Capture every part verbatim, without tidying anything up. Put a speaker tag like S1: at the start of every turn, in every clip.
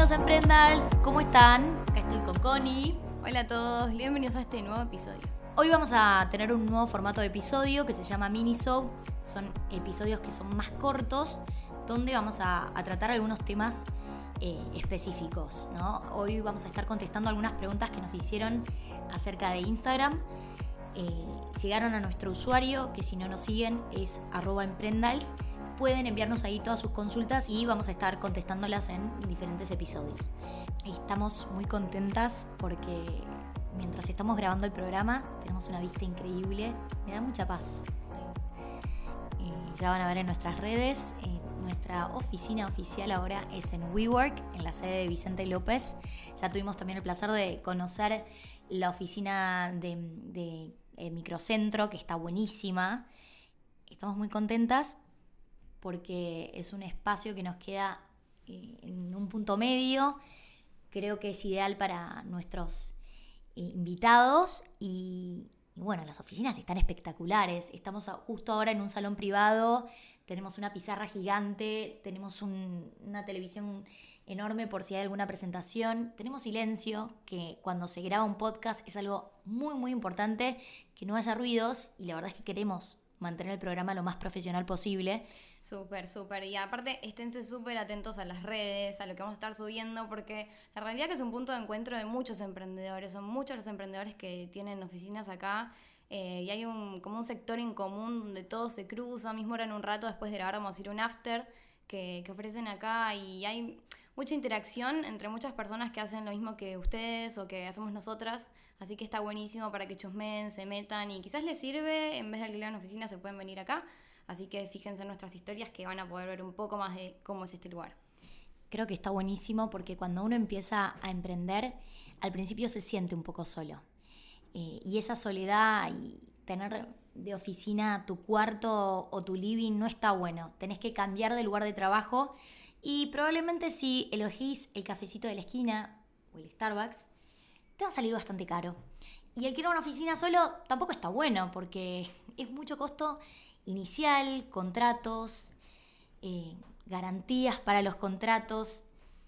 S1: Bienvenidos a Emprendals, ¿cómo están? Acá estoy con Connie.
S2: Hola a todos, bienvenidos a este nuevo episodio.
S1: Hoy vamos a tener un nuevo formato de episodio que se llama Minisode. Son episodios que son más cortos, donde vamos a, a tratar algunos temas eh, específicos, ¿no? Hoy vamos a estar contestando algunas preguntas que nos hicieron acerca de Instagram. Eh, llegaron a nuestro usuario, que si no nos siguen es arroba emprendals. Pueden enviarnos ahí todas sus consultas y vamos a estar contestándolas en diferentes episodios. Estamos muy contentas porque mientras estamos grabando el programa tenemos una vista increíble. Me da mucha paz. Eh, ya van a ver en nuestras redes. Eh, nuestra oficina oficial ahora es en WeWork, en la sede de Vicente López. Ya tuvimos también el placer de conocer la oficina de, de eh, Microcentro, que está buenísima. Estamos muy contentas porque es un espacio que nos queda eh, en un punto medio. Creo que es ideal para nuestros eh, invitados y, y bueno, las oficinas están espectaculares. Estamos a, justo ahora en un salón privado, tenemos una pizarra gigante, tenemos un, una televisión enorme por si hay alguna presentación. Tenemos silencio, que cuando se graba un podcast es algo muy muy importante, que no haya ruidos, y la verdad es que queremos mantener el programa lo más profesional posible.
S2: Súper, súper. Y aparte, esténse súper atentos a las redes, a lo que vamos a estar subiendo, porque la realidad que es un punto de encuentro de muchos emprendedores. Son muchos los emprendedores que tienen oficinas acá eh, y hay un, como un sector en común donde todo se cruza. Mismo ahora en un rato, después de grabar, vamos a ir a un after que, que ofrecen acá y hay mucha interacción entre muchas personas que hacen lo mismo que ustedes o que hacemos nosotras. Así que está buenísimo para que chusmeen, se metan y quizás les sirve. En vez de alquilar una oficina, se pueden venir acá. Así que fíjense en nuestras historias que van a poder ver un poco más de cómo es este lugar.
S1: Creo que está buenísimo porque cuando uno empieza a emprender, al principio se siente un poco solo. Eh, y esa soledad y tener de oficina tu cuarto o tu living no está bueno. Tenés que cambiar de lugar de trabajo y probablemente si elegís el cafecito de la esquina o el Starbucks, te va a salir bastante caro. Y alquilar una oficina solo tampoco está bueno porque es mucho costo inicial, contratos, eh, garantías para los contratos,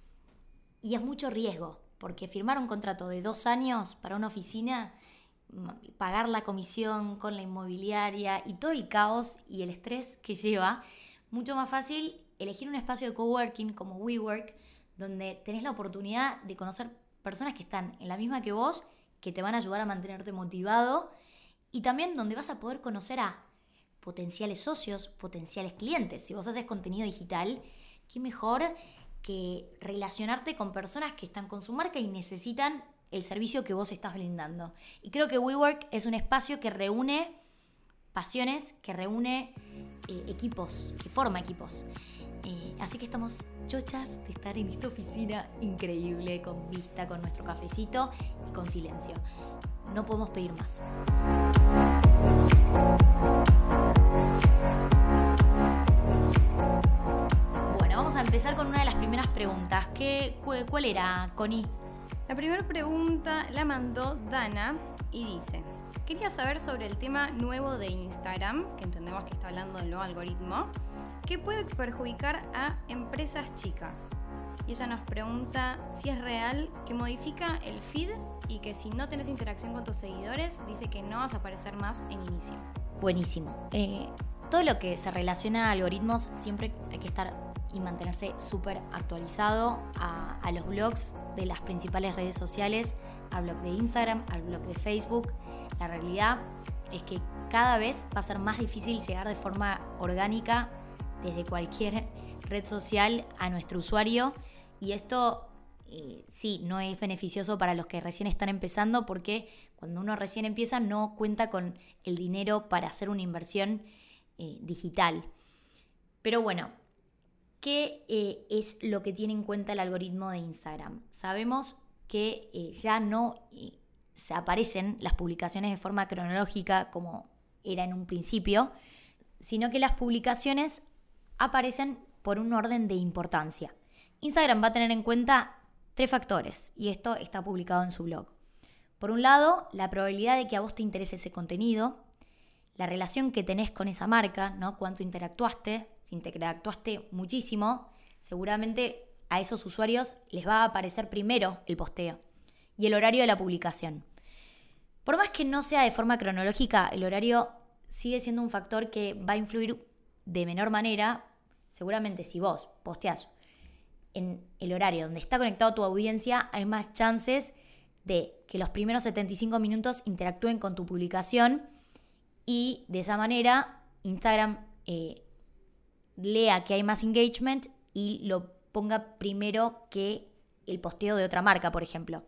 S1: y es mucho riesgo, porque firmar un contrato de dos años para una oficina, pagar la comisión con la inmobiliaria y todo el caos y el estrés que lleva, mucho más fácil elegir un espacio de coworking como WeWork, donde tenés la oportunidad de conocer personas que están en la misma que vos, que te van a ayudar a mantenerte motivado, y también donde vas a poder conocer a potenciales socios, potenciales clientes. Si vos haces contenido digital, qué mejor que relacionarte con personas que están con su marca y necesitan el servicio que vos estás brindando. Y creo que WeWork es un espacio que reúne pasiones, que reúne eh, equipos, que forma equipos. Eh, así que estamos chochas de estar en esta oficina increíble, con vista, con nuestro cafecito y con silencio. No podemos pedir más. Bueno, vamos a empezar con una de las primeras preguntas. ¿Qué, cu- ¿Cuál era, Connie?
S2: La primera pregunta la mandó Dana y dice: quería saber sobre el tema nuevo de Instagram, que entendemos que está hablando del nuevo algoritmo, que puede perjudicar a empresas chicas. Y ella nos pregunta si es real que modifica el feed y que si no tenés interacción con tus seguidores, dice que no vas a aparecer más en inicio.
S1: Buenísimo. Eh, todo lo que se relaciona a algoritmos siempre hay que estar y mantenerse súper actualizado a, a los blogs de las principales redes sociales, al blog de Instagram, al blog de Facebook. La realidad es que cada vez va a ser más difícil llegar de forma orgánica desde cualquier red social a nuestro usuario, y esto eh, sí, no es beneficioso para los que recién están empezando, porque cuando uno recién empieza no cuenta con el dinero para hacer una inversión eh, digital. Pero bueno, ¿qué eh, es lo que tiene en cuenta el algoritmo de Instagram? Sabemos que eh, ya no eh, se aparecen las publicaciones de forma cronológica como era en un principio, sino que las publicaciones aparecen por un orden de importancia. Instagram va a tener en cuenta tres factores, y esto está publicado en su blog. Por un lado, la probabilidad de que a vos te interese ese contenido, la relación que tenés con esa marca, ¿no? Cuánto interactuaste. Si interactuaste muchísimo, seguramente a esos usuarios les va a aparecer primero el posteo y el horario de la publicación. Por más que no sea de forma cronológica, el horario sigue siendo un factor que va a influir de menor manera. Seguramente si vos posteás en el horario donde está conectado tu audiencia, hay más chances de que los primeros setenta y cinco minutos interactúen con tu publicación y de esa manera Instagram eh, lea que hay más engagement y lo ponga primero que el posteo de otra marca, por ejemplo.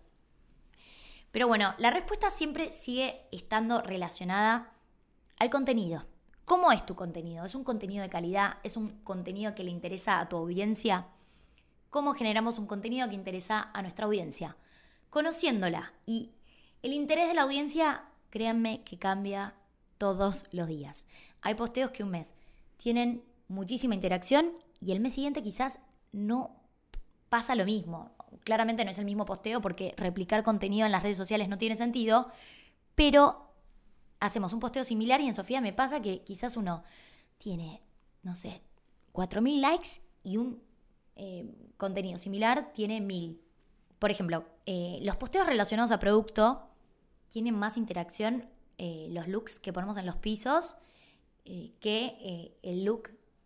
S1: Pero bueno, la respuesta siempre sigue estando relacionada al contenido. ¿Cómo es tu contenido? ¿Es un contenido de calidad? ¿Es un contenido que le interesa a tu audiencia? ¿Cómo generamos un contenido que interesa a nuestra audiencia? Conociéndola. Y el interés de la audiencia, créanme que cambia todos los días. Hay posteos que un mes tienen muchísima interacción y el mes siguiente quizás no pasa lo mismo. Claramente no es el mismo posteo porque replicar contenido en las redes sociales no tiene sentido, pero hacemos un posteo similar y en Sofía me pasa que quizás uno tiene, no sé, cuatro mil likes y un eh, contenido similar tiene mil. Por ejemplo, eh, los posteos relacionados a producto tienen más interacción, eh, los looks que ponemos en los pisos, eh, que eh, el look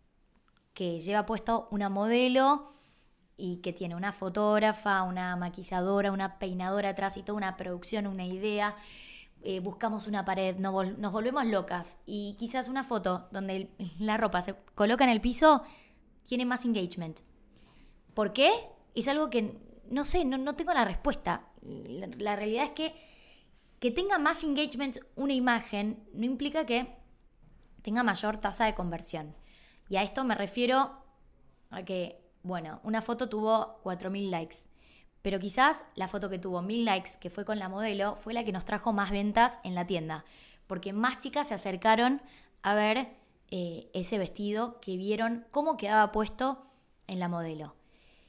S1: que lleva puesto una modelo y que tiene una fotógrafa, una maquilladora, una peinadora atrás y toda una producción, una idea. Eh, buscamos una pared, nos, vol- nos volvemos locas y quizás una foto donde el- la ropa se coloca en el piso tiene más engagement. ¿Por qué? Es algo que, no sé, no, no tengo la respuesta. La, la realidad es que que tenga más engagement una imagen no implica que tenga mayor tasa de conversión. Y a esto me refiero a que, bueno, una foto tuvo cuatro mil likes, pero quizás la foto que tuvo mil likes, que fue con la modelo, fue la que nos trajo más ventas en la tienda, porque más chicas se acercaron a ver eh, ese vestido, que vieron cómo quedaba puesto en la modelo.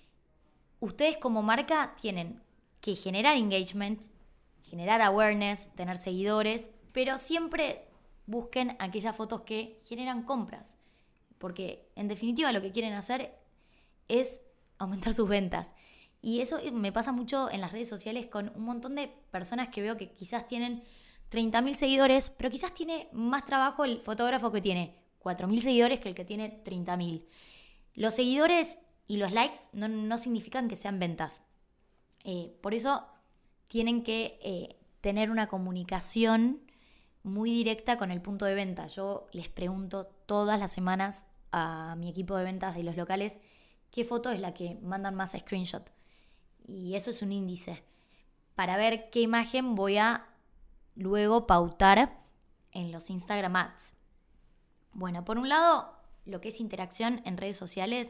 S1: Ustedes como marca tienen que generar engagement, generar awareness, tener seguidores, pero siempre busquen aquellas fotos que generan compras, porque en definitiva lo que quieren hacer es aumentar sus ventas. Y eso me pasa mucho en las redes sociales con un montón de personas que veo que quizás tienen treinta mil seguidores, pero quizás tiene más trabajo el fotógrafo que tiene cuatro mil seguidores que el que tiene treinta mil. Los seguidores y los likes no, no significan que sean ventas. Eh, por eso tienen que eh, tener una comunicación muy directa con el punto de venta. Yo les pregunto todas las semanas a mi equipo de ventas de los locales qué foto es la que mandan más screenshot. Y eso es un índice para ver qué imagen voy a luego pautar en los Instagram Ads. Bueno, por un lado, lo que es interacción en redes sociales,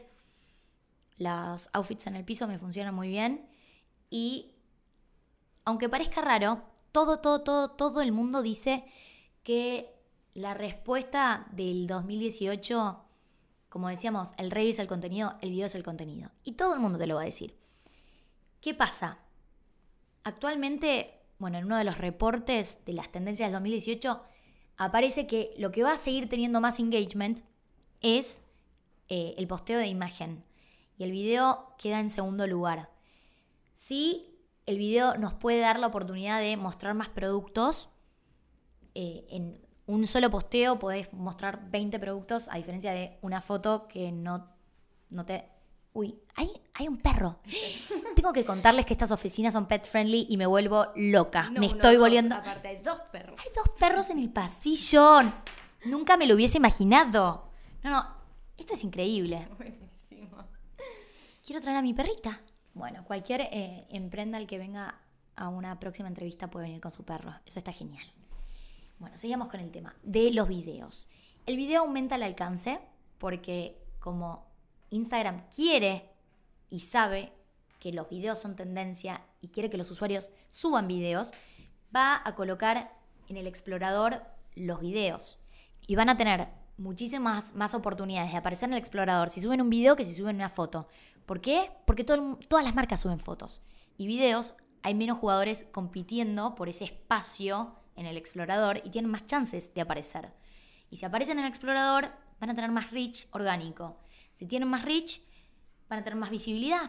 S1: los outfits en el piso me funcionan muy bien y aunque parezca raro, todo, todo, todo, todo el mundo dice que la respuesta del dos mil dieciocho, como decíamos, el rey es el contenido, el video es el contenido. Y todo el mundo te lo va a decir. ¿Qué pasa? Actualmente, bueno, en uno de los reportes de las tendencias del dos mil dieciocho, aparece que lo que va a seguir teniendo más engagement es eh, el posteo de imagen. Y el video queda en segundo lugar. Sí, el video nos puede dar la oportunidad de mostrar más productos. Eh, en un solo posteo podés mostrar veinte productos, a diferencia de una foto que no, no te... Uy, hay, hay un perro. Tengo que contarles que estas oficinas son pet friendly y me vuelvo loca.
S2: No,
S1: me
S2: no,
S1: estoy
S2: dos,
S1: volviendo...
S2: Aparte, hay dos perros.
S1: Hay dos perros en el pasillo. Nunca me lo hubiese imaginado. No, no, esto es increíble.
S2: Buenísimo.
S1: Quiero traer a mi perrita. Bueno, cualquier eh, emprenda el que venga a una próxima entrevista puede venir con su perro. Eso está genial. Bueno, seguimos con el tema de los videos. El video aumenta el alcance porque como Instagram quiere y sabe que los videos son tendencia y quiere que los usuarios suban videos, va a colocar en el explorador los videos. Y van a tener muchísimas más oportunidades de aparecer en el explorador si suben un video que si suben una foto. ¿Por qué? Porque todo el, todas las marcas suben fotos. Y videos, hay menos jugadores compitiendo por ese espacio en el explorador y tienen más chances de aparecer. Y si aparecen en el explorador, van a tener más reach orgánico. Si tienen más reach, van a tener más visibilidad.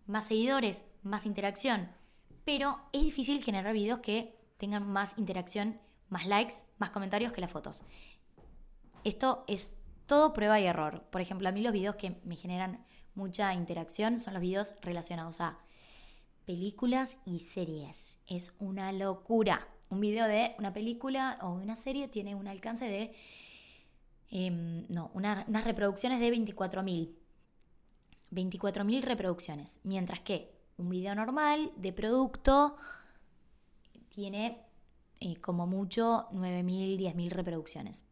S1: más seguidores, más interacción. Pero es difícil generar videos que tengan más interacción, más likes, más comentarios que las fotos. Esto es todo prueba y error. Por ejemplo, a mí los videos que me generan mucha interacción son los videos relacionados a películas y series. Es una locura. Un video de una película o de una serie tiene un alcance de... Eh, no, una, unas reproducciones de veinticuatro mil. veinticuatro mil reproducciones. Mientras que un video normal de producto tiene eh, como mucho nueve mil, diez mil reproducciones.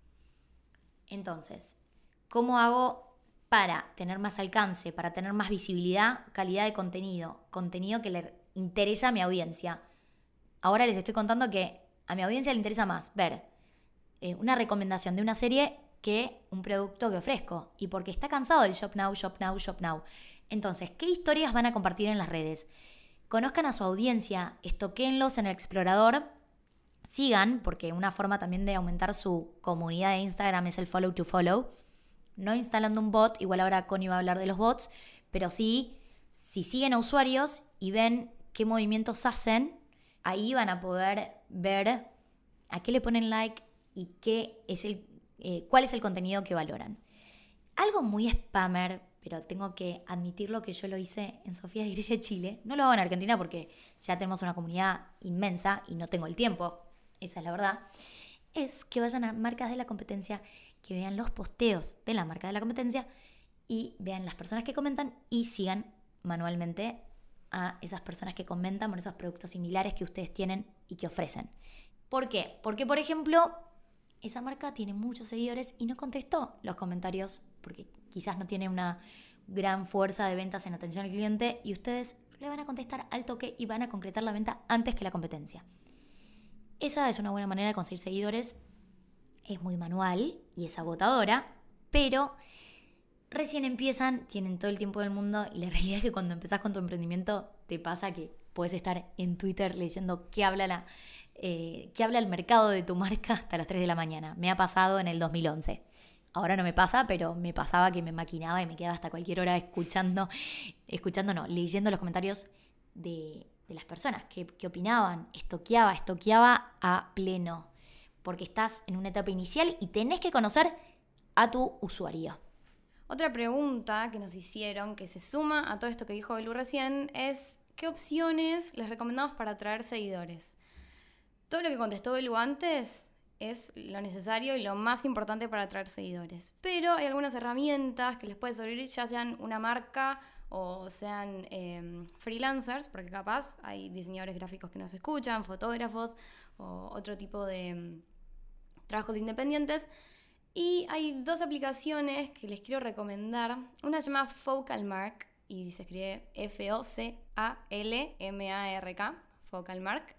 S1: Entonces, ¿cómo hago para tener más alcance, para tener más visibilidad, calidad de contenido? Contenido que le interesa a mi audiencia. Ahora les estoy contando que a mi audiencia le interesa más ver eh, una recomendación de una serie que un producto que ofrezco. Y porque está cansado del shop now, shop now, shop now. Entonces, ¿qué historias van a compartir en las redes? Conozcan a su audiencia, estoquéenlos en el explorador, sigan, porque una forma también de aumentar su comunidad de Instagram es el follow to follow. No instalando un bot, igual ahora Connie va a hablar de los bots, pero sí, si siguen a usuarios y ven qué movimientos hacen, ahí van a poder ver a qué le ponen like y qué es el, eh, cuál es el contenido que valoran. Algo muy spammer, pero tengo que admitirlo que yo lo hice en Sofía de Grecia, Chile. No lo hago en Argentina porque ya tenemos una comunidad inmensa y no tengo el tiempo, esa es la verdad. Es que vayan a marcas de la competencia, que vean los posteos de la marca de la competencia y vean las personas que comentan y sigan manualmente a esas personas que comentan por esos productos similares que ustedes tienen y que ofrecen. ¿Por qué? Porque, por ejemplo, esa marca tiene muchos seguidores y no contestó los comentarios porque quizás no tiene una gran fuerza de ventas en atención al cliente y ustedes le van a contestar al toque y van a concretar la venta antes que la competencia. Esa es una buena manera de conseguir seguidores. Es muy manual y es agotadora, pero recién empiezan, tienen todo el tiempo del mundo y la realidad es que cuando empezás con tu emprendimiento te pasa que puedes estar en Twitter leyendo qué habla, la, eh, qué habla el mercado de tu marca hasta las tres de la mañana. Me ha pasado en el dos mil once. Ahora no me pasa, pero me pasaba que me maquinaba y me quedaba hasta cualquier hora escuchando, escuchando no, leyendo los comentarios de, de las personas, qué, qué opinaban, estoqueaba, estoqueaba a pleno, porque estás en una etapa inicial y tenés que conocer a tu usuario.
S2: Otra pregunta que nos hicieron, que se suma a todo esto que dijo Belu recién, es ¿qué opciones les recomendamos para atraer seguidores? Todo lo que contestó Belu antes es lo necesario y lo más importante para atraer seguidores. Pero hay algunas herramientas que les puede servir, ya sean una marca o sean eh, freelancers, porque capaz hay diseñadores gráficos que nos escuchan, fotógrafos o otro tipo de um, trabajos independientes. Y hay dos aplicaciones que les quiero recomendar. Una se llama Focalmark y se escribe F O C A L M A R K, Focalmark.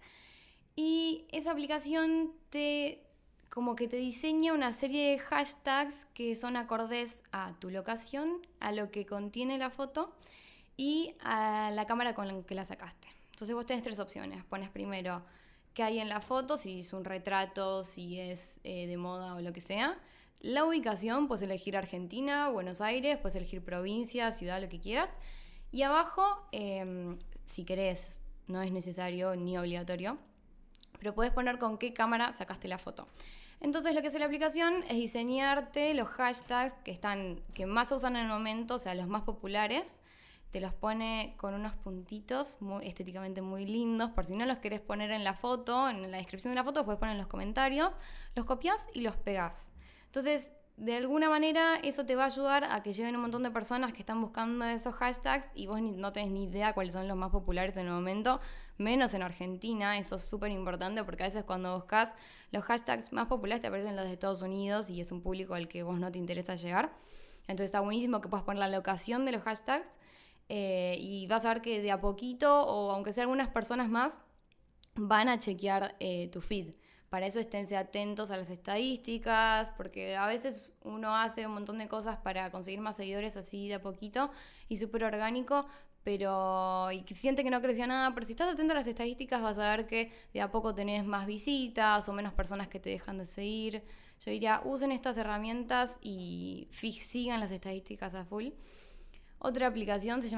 S2: Y esa aplicación te... como que te diseña una serie de hashtags que son acordes a tu locación, a lo que contiene la foto y a la cámara con la que la sacaste. Entonces vos tenés tres opciones. Pones primero qué hay en la foto, si es un retrato, si es eh, de moda o lo que sea. La ubicación, puedes elegir Argentina, Buenos Aires, puedes elegir provincia, ciudad, lo que quieras. Y abajo, eh, si querés, no es necesario ni obligatorio, pero puedes poner con qué cámara sacaste la foto. Entonces lo que hace la aplicación es diseñarte los hashtags que, están, que más se usan en el momento, o sea, los más populares. Te los pone con unos puntitos muy, estéticamente muy lindos. Por si no los querés poner en la foto, en la descripción de la foto, puedes poner en los comentarios. Los copias y los pegás. Entonces, de alguna manera, eso te va a ayudar a que lleguen un montón de personas que están buscando esos hashtags y vos ni, no tenés ni idea cuáles son los más populares en el momento, menos en Argentina. Eso es súper importante porque a veces cuando buscas los hashtags más populares te aparecen los de Estados Unidos y es un público al que vos no te interesa llegar. Entonces está buenísimo que puedas poner la locación de los hashtags eh, y vas a ver que de a poquito, o aunque sea algunas personas más, van a chequear eh, tu feed. Para eso esténse atentos a las estadísticas, porque a veces uno hace un montón de cosas para conseguir más seguidores así de a poquito y súper orgánico, pero y siente que no creció nada. Pero si estás atento a las estadísticas vas a ver que de a poco tenés más visitas o menos personas que te dejan de seguir. Yo diría, usen estas herramientas y sigan las estadísticas a full. Otra aplicación se llama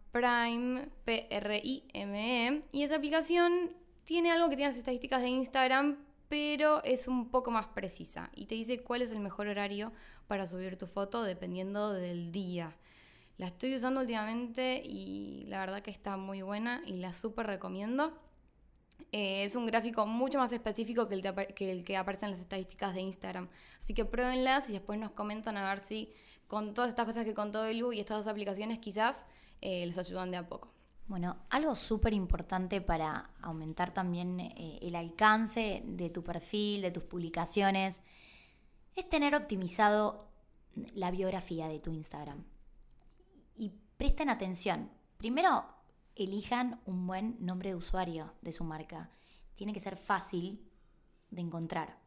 S2: Prime, P R I M E, y esa aplicación tiene algo que tiene las estadísticas de Instagram, pero es un poco más precisa y te dice cuál es el mejor horario para subir tu foto dependiendo del día. La estoy usando últimamente y la verdad que está muy buena y la súper recomiendo. Eh, es un gráfico mucho más específico que el, te, que el que aparece en las estadísticas de Instagram. Así que pruébenlas y después nos comentan a ver si con todas estas cosas que contó Belu y estas dos aplicaciones quizás eh, les ayudan de a poco.
S1: Bueno, algo súper importante para aumentar también eh, el alcance de tu perfil, de tus publicaciones, es tener optimizado la biografía de tu Instagram. Y presten atención. Primero, elijan un buen nombre de usuario de su marca. Tiene que ser fácil de encontrar.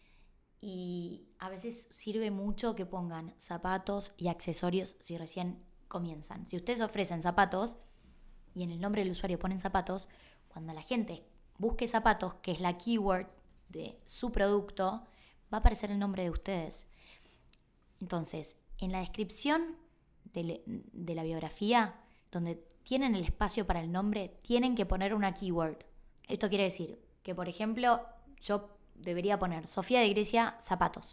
S1: Y a veces sirve mucho que pongan zapatos y accesorios si recién comienzan. Si ustedes ofrecen zapatos y en el nombre del usuario ponen zapatos, cuando la gente busque zapatos, que es la keyword de su producto, va a aparecer el nombre de ustedes. Entonces, en la descripción de, de la biografía, donde tienen el espacio para el nombre, tienen que poner una keyword. Esto quiere decir que, por ejemplo, yo debería poner Sofía de Grecia zapatos.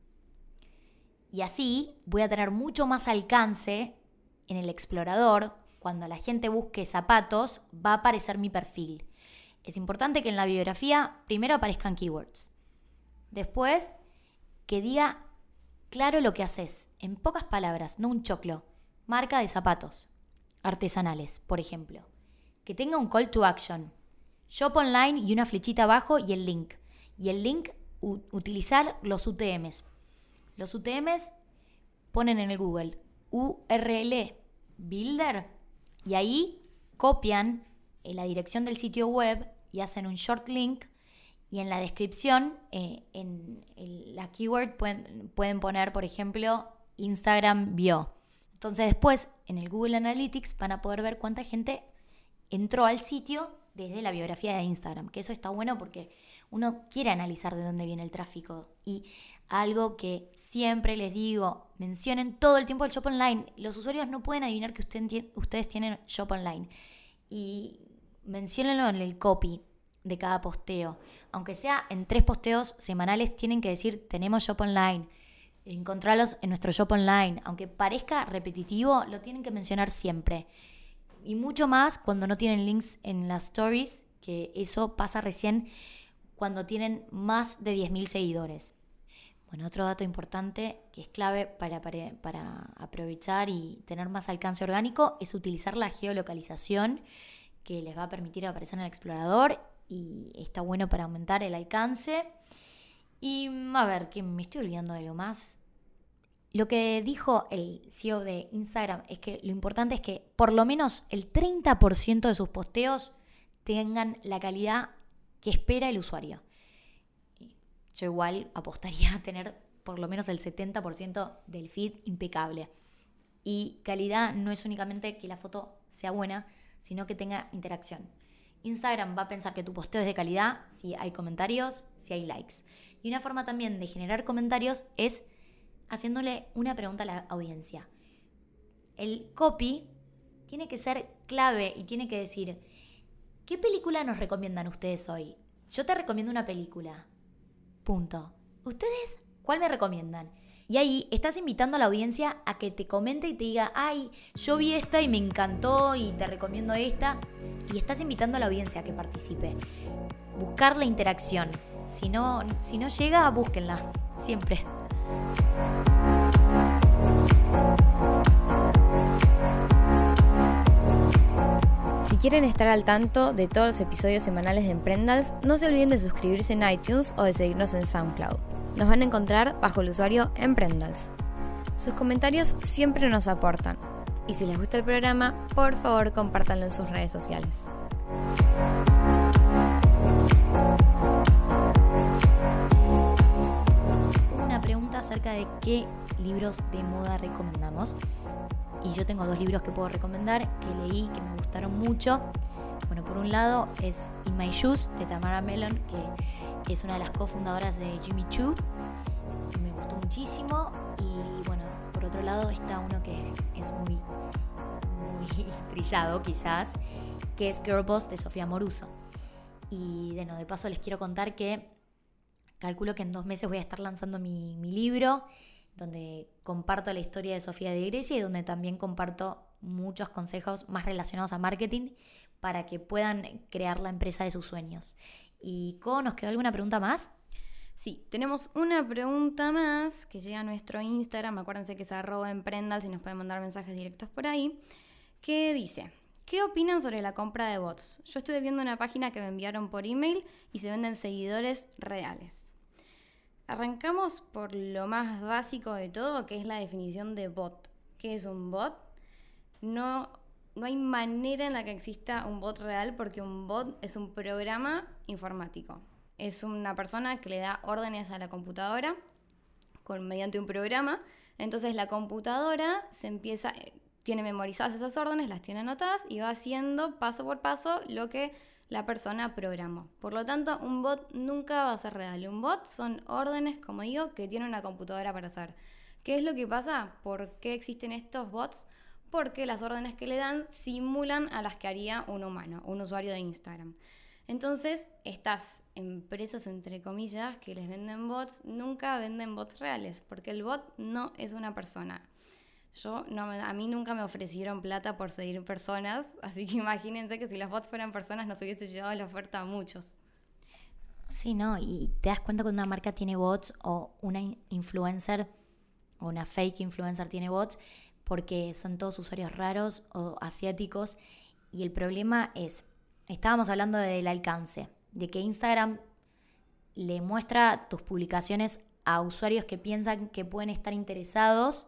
S1: Y así voy a tener mucho más alcance en el explorador. Cuando la gente busque zapatos, va a aparecer mi perfil. Es importante que en la biografía primero aparezcan keywords. Después, que diga claro lo que haces. En pocas palabras, no un choclo. Marca de zapatos artesanales, por ejemplo. Que tenga un call to action. Shop online y una flechita abajo y el link. Y el link, u- utilizar los U T Ms. Los U T Ms ponen en el Google U R L Builder y ahí copian la dirección del sitio web y hacen un short link y en la descripción, eh, en el, la keyword pueden, pueden poner, por ejemplo, Instagram bio. Entonces después en el Google Analytics van a poder ver cuánta gente entró al sitio desde la biografía de Instagram, que eso está bueno porque uno quiere analizar de dónde viene el tráfico. Y algo que siempre les digo, mencionen todo el tiempo el shop online. Los usuarios no pueden adivinar que usted, ustedes tienen shop online. Y menciónenlo en el copy de cada posteo. Aunque sea en tres posteos semanales, tienen que decir tenemos shop online. Encontrarlos en nuestro shop online. Aunque parezca repetitivo, lo tienen que mencionar siempre. Y mucho más cuando no tienen links en las stories, que eso pasa recién cuando tienen más de diez mil seguidores. Bueno, otro dato importante que es clave para, para, para aprovechar y tener más alcance orgánico es utilizar la geolocalización que les va a permitir aparecer en el explorador y está bueno para aumentar el alcance. Y a ver, que me estoy olvidando de algo más. Lo que dijo el C E O de Instagram es que lo importante es que por lo menos el treinta por ciento de sus posteos tengan la calidad que espera el usuario. Yo igual apostaría a tener por lo menos el setenta por ciento del feed impecable. Y calidad no es únicamente que la foto sea buena, sino que tenga interacción. Instagram va a pensar que tu posteo es de calidad si hay comentarios, si hay likes. Y una forma también de generar comentarios es haciéndole una pregunta a la audiencia. El copy tiene que ser clave y tiene que decir, ¿qué película nos recomiendan ustedes hoy? Yo te recomiendo una película. Punto. ¿Ustedes cuál me recomiendan? Y ahí estás invitando a la audiencia a que te comente y te diga, ay, yo vi esta y me encantó y te recomiendo esta. Y estás invitando a la audiencia a que participe. Buscar la interacción. Si no, si no llega, búsquenla. Siempre.
S2: Si quieren estar al tanto de todos los episodios semanales de Emprendals, no se olviden de suscribirse en iTunes o de seguirnos en SoundCloud. Nos van a encontrar bajo el usuario Emprendals. Sus comentarios siempre nos aportan. Y si les gusta el programa, por favor compártanlo en sus redes sociales.
S1: Una pregunta acerca de qué libros de moda recomendamos. Y yo tengo dos libros que puedo recomendar, que leí, que me gustaron mucho. Bueno, por un lado es In My Shoes, de Tamara Mellon, que es una de las cofundadoras de Jimmy Choo. Me gustó muchísimo. Y bueno, por otro lado está uno que es muy, muy trillado quizás, que es Girlboss de Sofía Amoruso. Y bueno, de paso les quiero contar que calculo que en dos meses voy a estar lanzando mi, mi libro, donde comparto la historia de Sofía de Grecia y donde también comparto muchos consejos más relacionados a marketing para que puedan crear la empresa de sus sueños. ¿Y Co, nos quedó alguna pregunta más?
S2: Sí, tenemos una pregunta más que llega a nuestro Instagram, acuérdense que es arroba emprendal, si nos pueden mandar mensajes directos por ahí, que dice: ¿qué opinan sobre la compra de bots? Yo estuve viendo una página que me enviaron por email y se venden seguidores reales. Arrancamos por lo más básico de todo, que es la definición de bot. ¿Qué es un bot? No, no hay manera en la que exista un bot real, porque un bot es un programa informático. Es una persona que le da órdenes a la computadora con, mediante un programa. Entonces la computadora se empieza, tiene memorizadas esas órdenes, las tiene anotadas y va haciendo paso por paso lo que la persona programó. Por lo tanto, un bot nunca va a ser real. Un bot son órdenes, como digo, que tiene una computadora para hacer. ¿Qué es lo que pasa? ¿Por qué existen estos bots? Porque las órdenes que le dan simulan a las que haría un humano, un usuario de Instagram. Entonces, estas empresas, entre comillas, que les venden bots, nunca venden bots reales, porque el bot no es una persona. Yo no me, a mí nunca me ofrecieron plata por seguir personas, así que imagínense que si los bots fueran personas nos hubiese llevado la oferta a muchos.
S1: Sí, ¿no? Y te das cuenta cuando una marca tiene bots o una influencer o una fake influencer tiene bots porque son todos usuarios raros o asiáticos. Y el problema es, estábamos hablando del alcance, de que Instagram le muestra tus publicaciones a usuarios que piensan que pueden estar interesados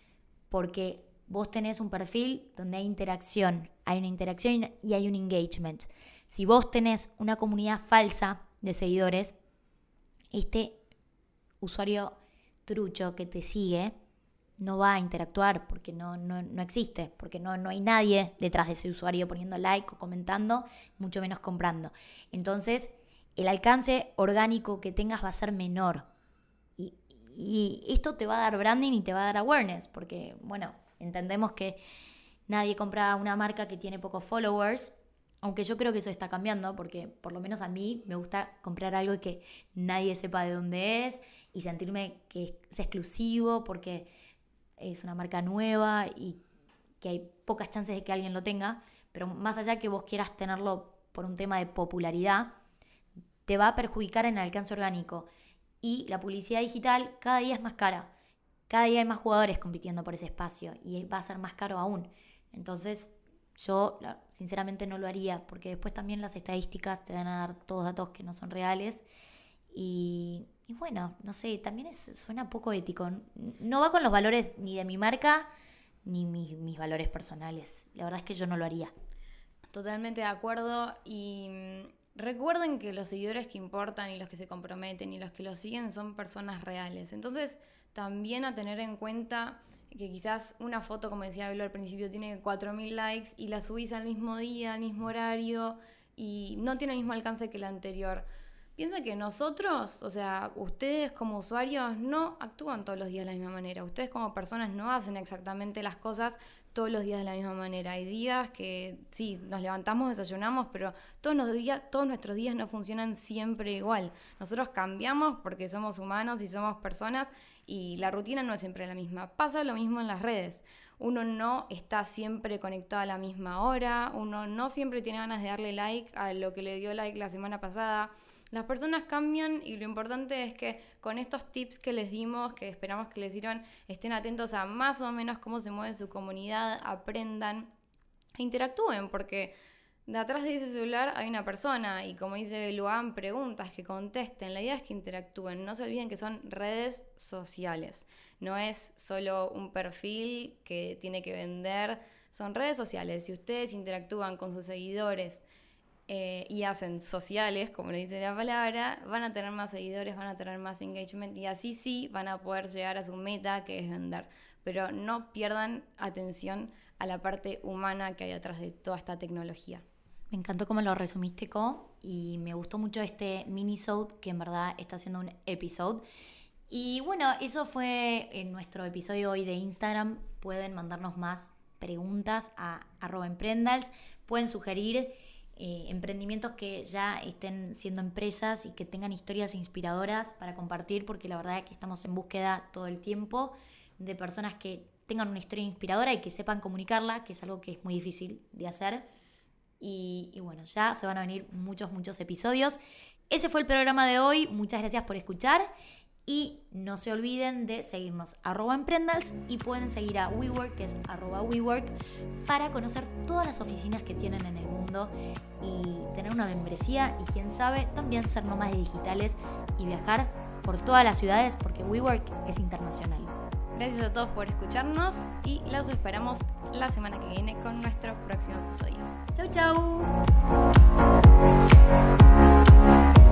S1: porque vos tenés un perfil donde hay interacción, hay una interacción y hay un engagement. Si vos tenés una comunidad falsa de seguidores, este usuario trucho que te sigue no va a interactuar porque no, no, no existe, porque no, no hay nadie detrás de ese usuario poniendo like o comentando, mucho menos comprando. Entonces, el alcance orgánico que tengas va a ser menor. Y, y esto te va a dar branding y te va a dar awareness, porque, bueno, entendemos que nadie compra una marca que tiene pocos followers, aunque yo creo que eso está cambiando, porque por lo menos a mí me gusta comprar algo que nadie sepa de dónde es y sentirme que es exclusivo, porque es una marca nueva y que hay pocas chances de que alguien lo tenga, pero más allá que vos quieras tenerlo por un tema de popularidad, te va a perjudicar en el alcance orgánico. Y la publicidad digital cada día es más cara. Cada día hay más jugadores compitiendo por ese espacio y va a ser más caro aún. Entonces, yo sinceramente no lo haría, porque después también las estadísticas te van a dar todos datos que no son reales. Y, y bueno, no sé, también es, suena poco ético. No va con los valores ni de mi marca ni mis, mis valores personales. La verdad es que yo no lo haría.
S2: Totalmente de acuerdo. Y recuerden que los seguidores que importan y los que se comprometen y los que los siguen son personas reales. Entonces, también a tener en cuenta que quizás una foto, como decía Belo al principio, tiene cuatro mil likes y la subís al mismo día, al mismo horario y no tiene el mismo alcance que la anterior. Piensa que nosotros, o sea, ustedes como usuarios no actúan todos los días de la misma manera. Ustedes como personas no hacen exactamente las cosas todos los días de la misma manera. Hay días que sí, nos levantamos, desayunamos, pero todos los días, todos nuestros días no funcionan siempre igual. Nosotros cambiamos porque somos humanos y somos personas y la rutina no es siempre la misma. Pasa lo mismo en las redes. Uno no está siempre conectado a la misma hora, uno no siempre tiene ganas de darle like a lo que le dio like la semana pasada. Las personas cambian y lo importante es que con estos tips que les dimos, que esperamos que les sirvan, estén atentos a más o menos cómo se mueve su comunidad, aprendan e interactúen, porque detrás de ese celular hay una persona y como dice Luan, preguntas que contesten. La idea es que interactúen, no se olviden que son redes sociales, no es solo un perfil que tiene que vender, son redes sociales. Si ustedes interactúan con sus seguidores Eh, y hacen sociales, como le dice la palabra, van a tener más seguidores, van a tener más engagement y así sí van a poder llegar a su meta, que es vender. Pero no pierdan atención a la parte humana que hay detrás de toda esta tecnología.
S1: Me encantó cómo lo resumiste, Co, y me gustó mucho este mini-sode, que en verdad está siendo un episode. Y bueno, eso fue en nuestro episodio hoy de Instagram. Pueden mandarnos más preguntas a arroba emprendals. Pueden sugerir eh, emprendimientos que ya estén siendo empresas y que tengan historias inspiradoras para compartir, porque la verdad es que estamos en búsqueda todo el tiempo de personas que tengan una historia inspiradora y que sepan comunicarla, que es algo que es muy difícil de hacer. Y, y bueno, ya se van a venir muchos, muchos episodios. Ese fue el programa de hoy. Muchas gracias por escuchar. Y no se olviden de seguirnos arroba emprendals y pueden seguir a WeWork, que es arroba WeWork, para conocer todas las oficinas que tienen en el mundo y tener una membresía y quién sabe también ser nómadas digitales y viajar por todas las ciudades, porque WeWork es internacional.
S2: Gracias a todos por escucharnos y los esperamos la semana que viene con nuestro próximo episodio.
S1: Chau, chau.